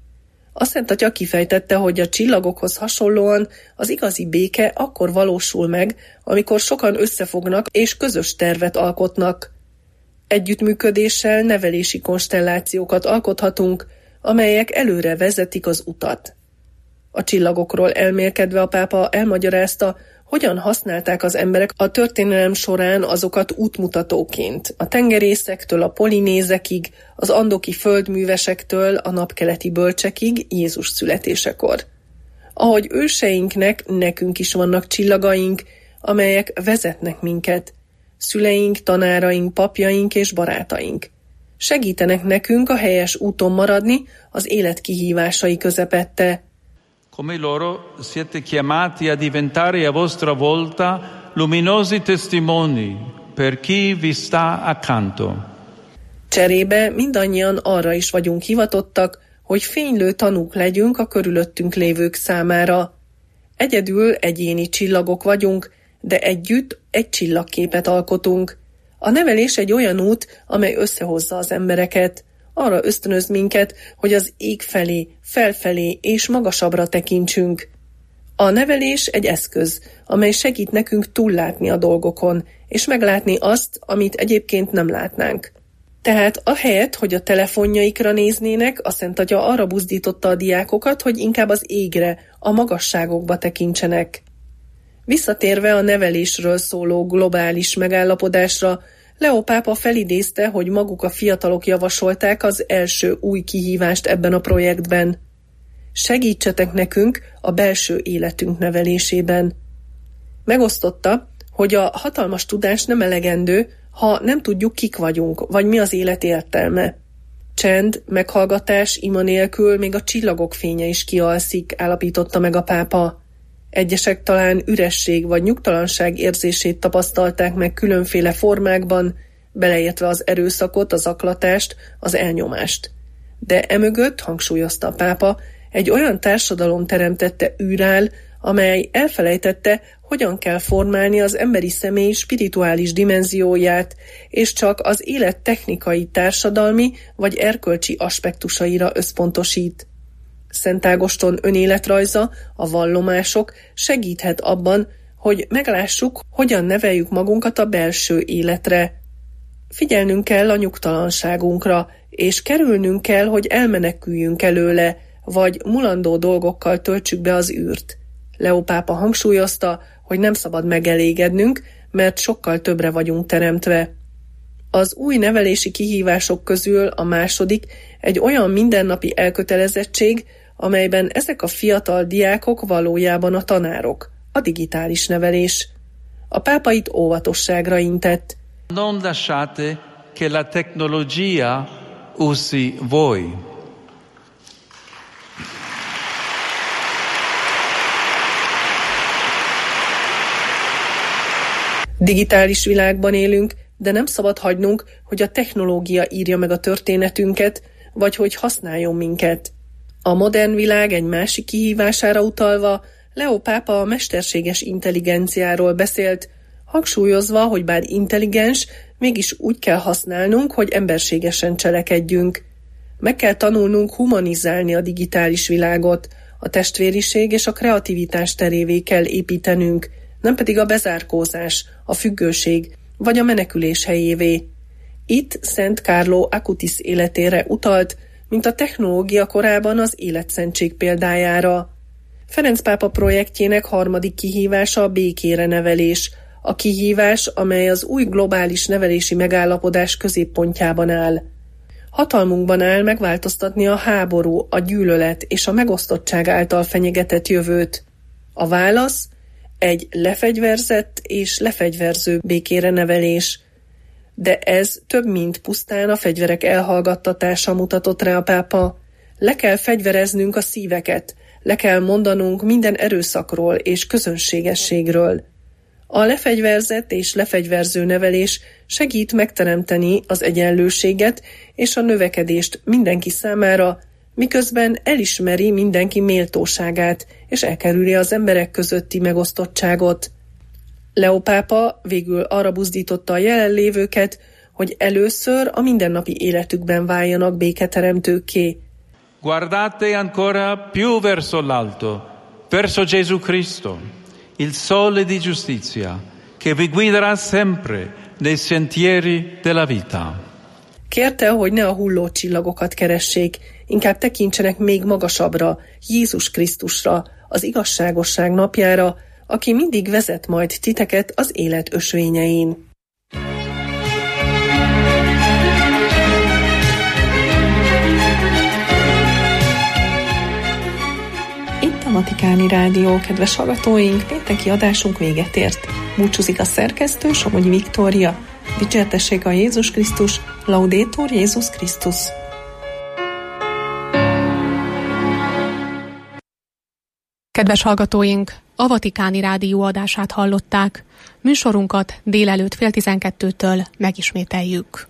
A Szent Atya kifejtette, hogy a csillagokhoz hasonlóan az igazi béke akkor valósul meg, amikor sokan összefognak és közös tervet alkotnak. Együttműködéssel nevelési konstellációkat alkothatunk, amelyek előre vezetik az utat. A csillagokról elmélkedve a pápa elmagyarázta, hogyan használták az emberek a történelem során azokat útmutatóként, a tengerészektől a polinézekig, az andoki földművesektől a napkeleti bölcsekig Jézus születésekor. Ahogy őseinknek, nekünk is vannak csillagaink, amelyek vezetnek minket, szüleink, tanáraink, papjaink és barátaink. Segítenek nekünk a helyes úton maradni az élet kihívásai közepette. Come loro siete chiamati a diventare a vostra volta luminosi testimoni per chi vi sta accanto. Cserébe mindannyian arra is vagyunk hivatottak, hogy fénylő tanúk legyünk a körülöttünk lévők számára. Egyedül egyéni csillagok vagyunk, de együtt egy csillagképet alkotunk. A nevelés egy olyan út, amely összehozza az embereket. Arra ösztönöz minket, hogy az ég felé, felfelé és magasabbra tekintsünk. A nevelés egy eszköz, amely segít nekünk túllátni a dolgokon, és meglátni azt, amit egyébként nem látnánk. Tehát ahelyett, hogy a telefonjaikra néznének, a Szent Atya arra buzdította a diákokat, hogy inkább az égre, a magasságokba tekintsenek. Visszatérve a nevelésről szóló globális megállapodásra, Leó pápa felidézte, hogy maguk a fiatalok javasolták az első új kihívást ebben a projektben. Segítsetek nekünk a belső életünk nevelésében. Megosztotta, hogy a hatalmas tudás nem elegendő, ha nem tudjuk, kik vagyunk, vagy mi az élet értelme. Csend, meghallgatás, ima nélkül még a csillagok fénye is kialszik, állapította meg a pápa. Egyesek talán üresség vagy nyugtalanság érzését tapasztalták meg különféle formákban, beleértve az erőszakot, az zaklatást, az elnyomást. De emögött, hangsúlyozta a pápa, egy olyan társadalom teremtette űrrel, amely elfelejtette, hogyan kell formálni az emberi személy spirituális dimenzióját, és csak az élet technikai, társadalmi vagy erkölcsi aspektusaira összpontosít. Szent Ágoston önéletrajza, a vallomások segíthet abban, hogy meglássuk, hogyan neveljük magunkat a belső életre. Figyelnünk kell a nyugtalanságunkra, és kerülnünk kell, hogy elmeneküljünk előle, vagy mulandó dolgokkal töltsük be az űrt. Leó pápa hangsúlyozta, hogy nem szabad megelégednünk, mert sokkal többre vagyunk teremtve. Az új nevelési kihívások közül a második egy olyan mindennapi elkötelezettség, amelyben ezek a fiatal diákok valójában a tanárok, a digitális nevelés. A pápa itt óvatosságra intett. Non lasciate che la tecnologia usi voi. Digitális világban élünk, de nem szabad hagynunk, hogy a technológia írja meg a történetünket, vagy hogy használjon minket. A modern világ egy másik kihívására utalva, Leó pápa a mesterséges intelligenciáról beszélt, hangsúlyozva, hogy bár intelligens, mégis úgy kell használnunk, hogy emberségesen cselekedjünk. Meg kell tanulnunk humanizálni a digitális világot, a testvériség és a kreativitás terévé kell építenünk, nem pedig a bezárkózás, a függőség vagy a menekülés helyévé. Itt Szent Carlo Acutis életére utalt, mint a technológia korában az életszentség példájára. Ferenc pápa projektjének harmadik kihívása a békére nevelés, a kihívás, amely az új globális nevelési megállapodás középpontjában áll. Hatalmunkban áll megváltoztatni a háború, a gyűlölet és a megosztottság által fenyegetett jövőt. A válasz egy lefegyverzett és lefegyverző békére nevelés. De ez több, mint pusztán a fegyverek elhallgattatása, mutatott rá a pápa. Le kell fegyvereznünk a szíveket, le kell mondanunk minden erőszakról és közönségességről. A lefegyverzett és lefegyverző nevelés segít megteremteni az egyenlőséget és a növekedést mindenki számára, miközben elismeri mindenki méltóságát, és elkerüli az emberek közötti megosztottságot. Leó pápa végül arra buzdította a jelenlévőket, hogy először a mindennapi életükben váljanak béketeremtőkké. Guardate ancora più verso l'alto, verso Gesù Cristo, il sole di giustizia, che vi guiderà sempre nei sentieri della vita. Kérte, hogy ne a hulló csillagokat keressék, inkább tekintsenek még magasabbra, Jézus Krisztusra, az igazságosság napjára, aki mindig vezet majd titeket az élet ösvényein. Itt a Vatikáni Rádió, kedves hallgatóink, pénteki adásunk véget ért. Búcsúzik a szerkesztő, Somogyi Viktória. Dicsértessék a Jézus Krisztus, Laudetur Jézus Krisztus. Kedves hallgatóink, a Vatikáni Rádió adását hallották. Műsorunkat délelőtt fél tizenkettőtől megismételjük.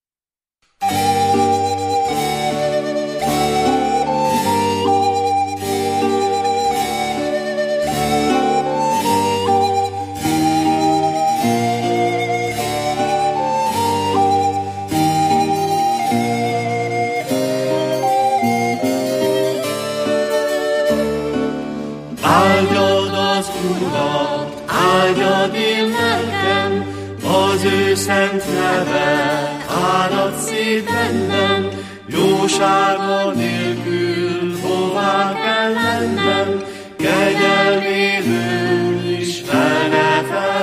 Áldjad az Urat, áldjad én lelkem, az ő szent neve árad szét bennem, jósága nélkül hová kell lennem, kegyelméről is fel ne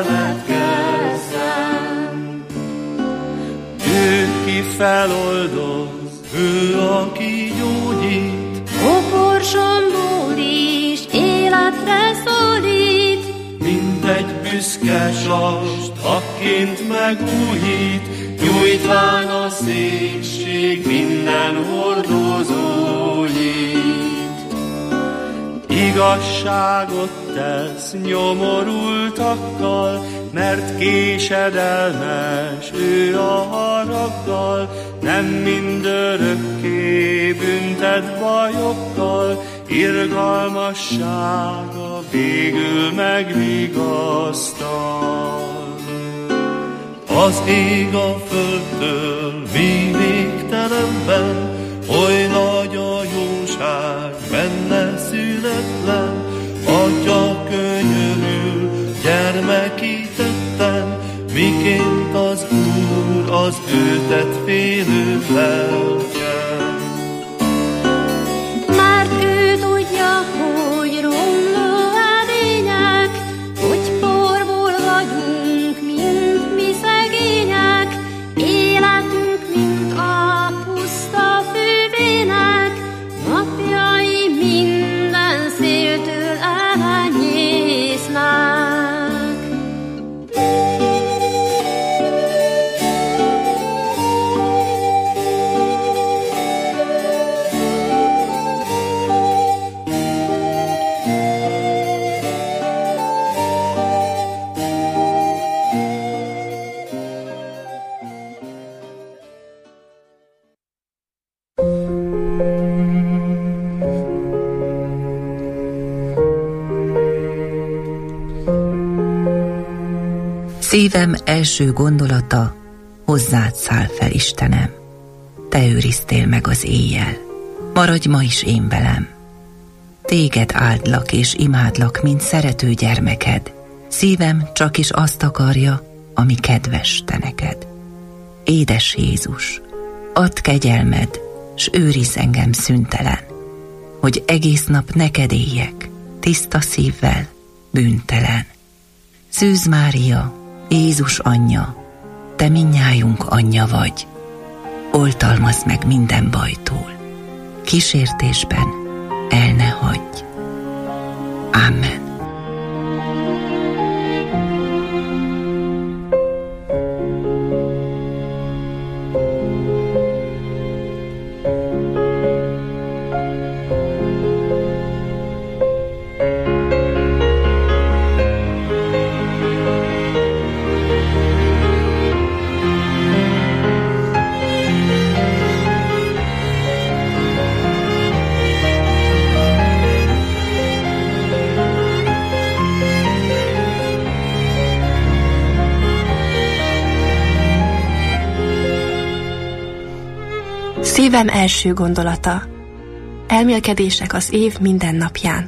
feledkezzem. Ő, ki feloldoz, ő, aki gyógyít, okorsomból is életre szólít, mint egy büszke sast, akként megújít, nyújtván a szépség minden hordozóit. Igazságot tesz nyomorultakkal, mert késedelmes ő a haraggal, nem mindörökké büntet bajokkal, irgalmassága végül megvigasztal. Az ég a földtől mi végtelenben, oly nagy a jóság, benne szünetlen, atya könyörül, gyermeki tetten, miként az Úr az őtet félő lelken. Mert ő tudja, hogy romló edények, hogy porból vagyunk, mint mi szegények, életünk, mint a puszta fűvének, napjai minden széltől elenyésznek. Szívem első gondolata, hozzád száll fel, Istenem. Te őriztél meg az éjjel, maradj ma is én velem. Téged áldlak és imádlak, mint szerető gyermeked. Szívem csak is azt akarja, ami kedves te neked. Édes Jézus, add kegyelmed, s őrizz engem szüntelen, hogy egész nap neked éljek, tiszta szívvel, bűntelen. Szűz Mária, Jézus anyja, te mindnyájunk anyja vagy, oltalmazd meg minden bajtól, kísértésben el ne hagyj. Amen. Szívem első gondolata. Elmélkedések az év minden napján.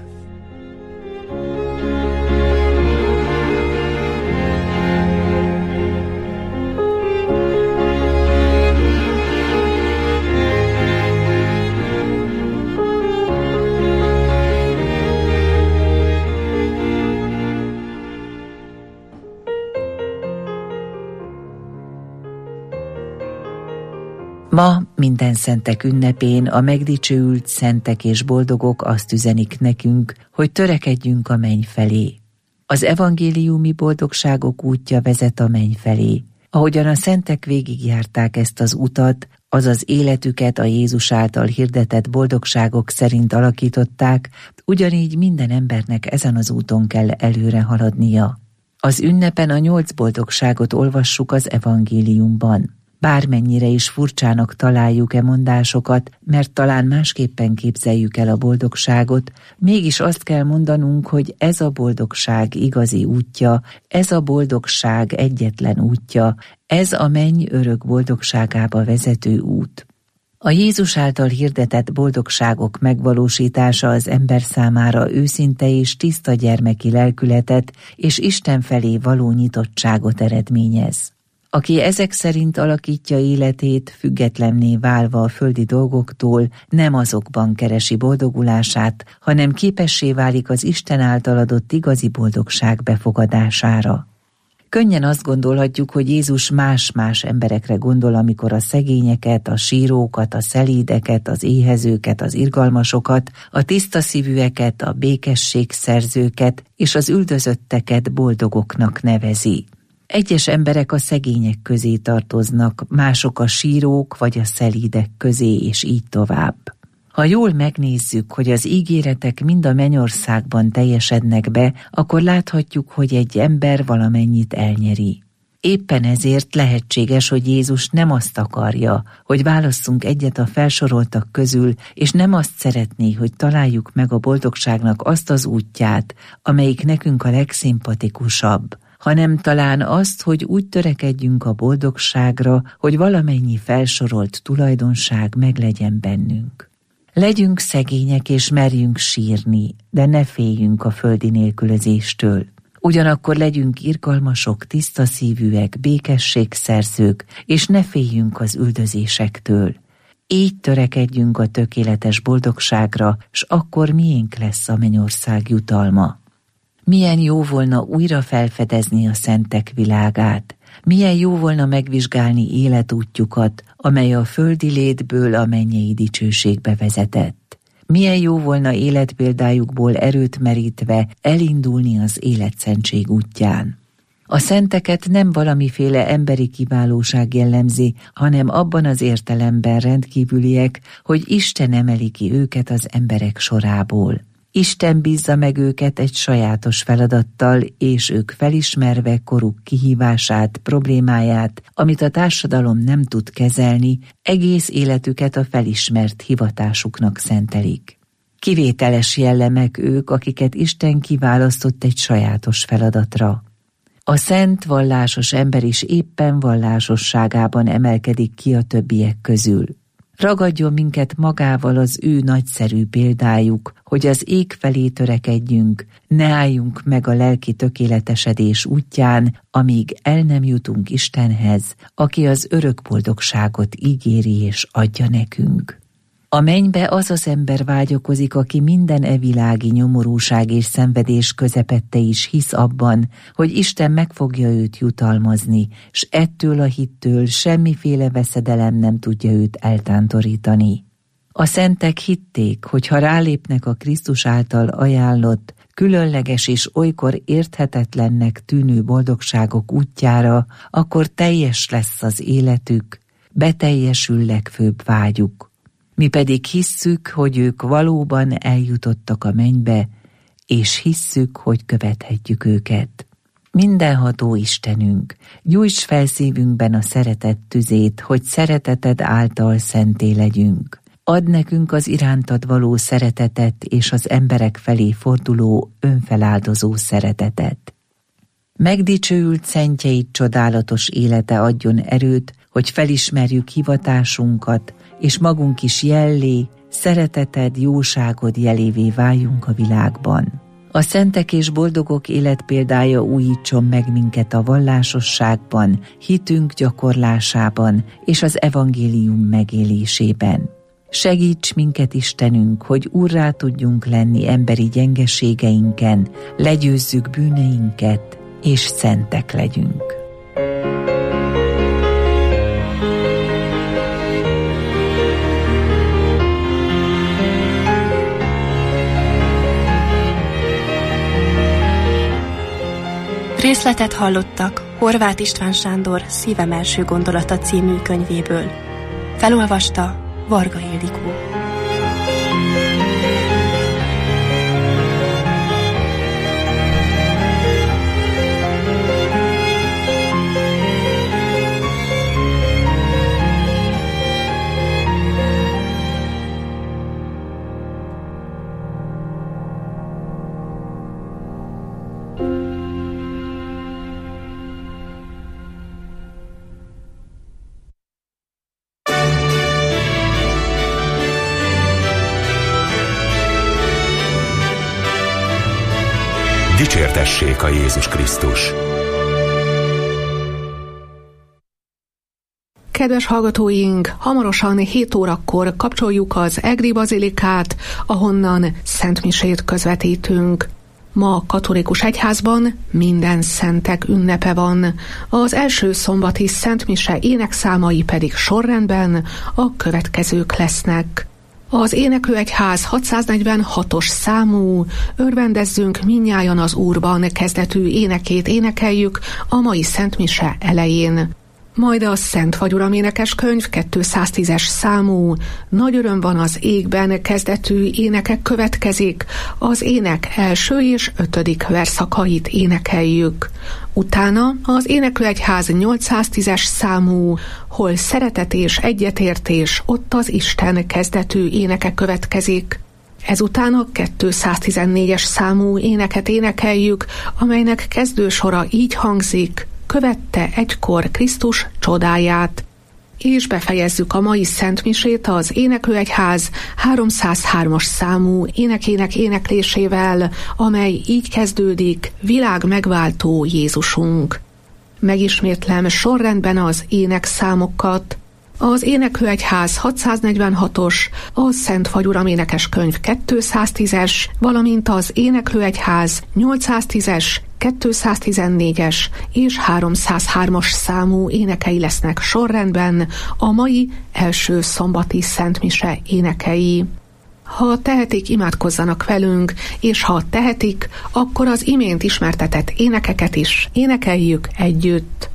Ma minden szentek ünnepén a megdicsőült szentek és boldogok azt üzenik nekünk, hogy törekedjünk a menny felé. Az evangéliumi boldogságok útja vezet a menny felé. Ahogyan a szentek végigjárták ezt az utat, azaz életüket a Jézus által hirdetett boldogságok szerint alakították, ugyanígy minden embernek ezen az úton kell előre haladnia. Az ünnepen a nyolc boldogságot olvassuk az evangéliumban. Bármennyire is furcsának találjuk-e mondásokat, mert talán másképpen képzeljük el a boldogságot, mégis azt kell mondanunk, hogy ez a boldogság igazi útja, ez a boldogság egyetlen útja, ez a menny örök boldogságába vezető út. A Jézus által hirdetett boldogságok megvalósítása az ember számára őszinte és tiszta gyermeki lelkületet és Isten felé való nyitottságot eredményez. Aki ezek szerint alakítja életét, függetlenné válva a földi dolgoktól, nem azokban keresi boldogulását, hanem képessé válik az Isten által adott igazi boldogság befogadására. Könnyen azt gondolhatjuk, hogy Jézus más-más emberekre gondol, amikor a szegényeket, a sírókat, a szelídeket, az éhezőket, az irgalmasokat, a tiszta szívűeket, a békességszerzőket és az üldözötteket boldogoknak nevezi. Egyes emberek a szegények közé tartoznak, mások a sírók vagy a szelídek közé, és így tovább. Ha jól megnézzük, hogy az ígéretek mind a mennyországban teljesednek be, akkor láthatjuk, hogy egy ember valamennyit elnyeri. Éppen ezért lehetséges, hogy Jézus nem azt akarja, hogy válasszunk egyet a felsoroltak közül, és nem azt szeretné, hogy találjuk meg a boldogságnak azt az útját, amelyik nekünk a legszimpatikusabb, hanem talán azt, hogy úgy törekedjünk a boldogságra, hogy valamennyi felsorolt tulajdonság meglegyen bennünk. Legyünk szegények és merjünk sírni, de ne féljünk a földi nélkülözéstől. Ugyanakkor legyünk irgalmasok, tiszta szívűek, békességszerzők, és ne féljünk az üldözésektől. Így törekedjünk a tökéletes boldogságra, s akkor miénk lesz a mennyország jutalma. Milyen jó volna újra felfedezni a szentek világát, milyen jó volna megvizsgálni életútjukat, amely a földi létből a mennyei dicsőségbe vezetett. Milyen jó volna életpéldájukból erőt merítve elindulni az életszentség útján. A szenteket nem valamiféle emberi kiválóság jellemzi, hanem abban az értelemben rendkívüliek, hogy Isten emeli ki őket az emberek sorából. Isten bízza meg őket egy sajátos feladattal, és ők felismerve koruk kihívását, problémáját, amit a társadalom nem tud kezelni, egész életüket a felismert hivatásuknak szentelik. Kivételes jellemek ők, akiket Isten kiválasztott egy sajátos feladatra. A szent, vallásos ember is éppen vallásosságában emelkedik ki a többiek közül. Ragadjon minket magával az ő nagyszerű példájuk, hogy az ég felé törekedjünk, ne álljunk meg a lelki tökéletesedés útján, amíg el nem jutunk Istenhez, aki az örök boldogságot ígéri és adja nekünk. A mennybe az az ember vágyakozik, aki minden evilági nyomorúság és szenvedés közepette is hisz abban, hogy Isten meg fogja őt jutalmazni, s ettől a hittől semmiféle veszedelem nem tudja őt eltántorítani. A szentek hitték, hogy ha rálépnek a Krisztus által ajánlott, különleges és olykor érthetetlennek tűnő boldogságok útjára, akkor teljes lesz az életük, beteljesül legfőbb vágyuk. Mi pedig hisszük, hogy ők valóban eljutottak a mennybe, és hisszük, hogy követhetjük őket. Mindenható Istenünk, gyújts fel szívünkben a szeretet tüzét, hogy szereteted által szenté legyünk. Add nekünk az irántad való szeretetet és az emberek felé forduló önfeláldozó szeretetet. Megdicsőült szentjeid csodálatos élete adjon erőt, hogy felismerjük hivatásunkat, és magunk is jellé, szereteted, jóságod jelévé váljunk a világban. A szentek és boldogok életpéldája újítson meg minket a vallásosságban, hitünk gyakorlásában és az evangélium megélésében. Segíts minket, Istenünk, hogy úrrá tudjunk lenni emberi gyengeségeinken, legyőzzük bűneinket, és szentek legyünk. Részletet hallottak Horváth István Sándor Szívem első gondolata című könyvéből. Felolvasta Varga Ildikó. Dicsértessék a Jézus Krisztus! Kedves hallgatóink, hamarosan hét órakor kapcsoljuk az Egri Bazilikát, ahonnan szentmisét közvetítünk. Ma a katolikus egyházban minden szentek ünnepe van. Az első szombati szentmise énekszámai pedig sorrendben a következők lesznek. Az Éneklőegyház hatszáznegyvenhatos számú Örvendezzünk minnyájan az Úrban kezdetű énekét énekeljük a mai szentmise elején. Majd a Szent Vagyuram énekeskönyv kétszáztízes számú Nagy öröm van az égben kezdetű énekek következik, az ének első és ötödik verszakait énekeljük. Utána az Éneklőegyház nyolcszáztízes számú Hol szeretet és egyetértés, ott az Isten kezdetű éneke következik. Ezután a kétszáztizennégyes számú éneket énekeljük, amelynek kezdősora így hangzik: Követte egykor Krisztus csodáját. És befejezzük a mai szentmisét az Éneklőegyház háromszázhármas számú énekének éneklésével, amely így kezdődik: Világ megváltó Jézusunk. Megismétlem sorrendben az énekszámokat. Az Éneklőegyház hatszáznegyvenhatos, a Szent Vagyuram énekeskönyv kétszáztízes, valamint az Éneklőegyház nyolcszáztízes, kétszáztizennégyes és háromszázhármas számú énekei lesznek sorrendben a mai első szombati szentmise énekei. Ha tehetik, imádkozzanak velünk, és ha tehetik, akkor az imént ismertetett énekeket is énekeljük együtt.